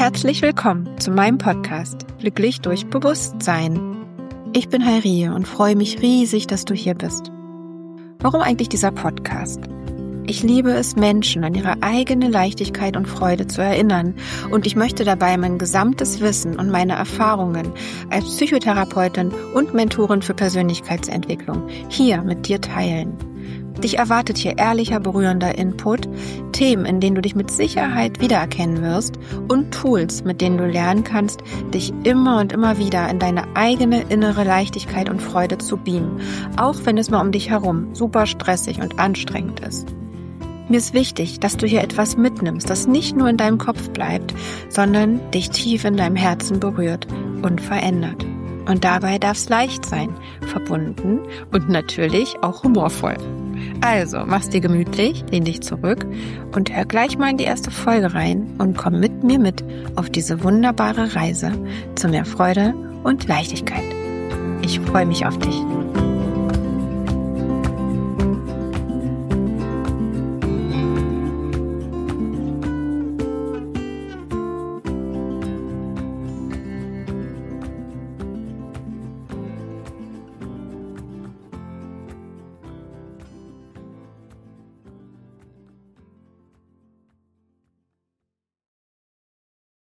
Herzlich willkommen zu meinem Podcast Glücklich durch Bewusstsein. Ich bin Heirie und freue mich riesig, dass du hier bist. Warum eigentlich dieser Podcast? Ich liebe es, Menschen an ihre eigene Leichtigkeit und Freude zu erinnern, und ich möchte dabei mein gesamtes Wissen und meine Erfahrungen als Psychotherapeutin und Mentorin für Persönlichkeitsentwicklung hier mit dir teilen. Dich erwartet hier ehrlicher, berührender Input, Themen, in denen du dich mit Sicherheit wiedererkennen wirst, und Tools, mit denen du lernen kannst, dich immer und immer wieder in deine eigene innere Leichtigkeit und Freude zu beamen, auch wenn es mal um dich herum super stressig und anstrengend ist. Mir ist wichtig, dass du hier etwas mitnimmst, das nicht nur in deinem Kopf bleibt, sondern dich tief in deinem Herzen berührt und verändert. Und dabei darf es leicht sein, verbunden und natürlich auch humorvoll. Also, mach's dir gemütlich, lehn dich zurück und hör gleich mal in die erste Folge rein und komm mit mir mit auf diese wunderbare Reise zu mehr Freude und Leichtigkeit. Ich freue mich auf dich.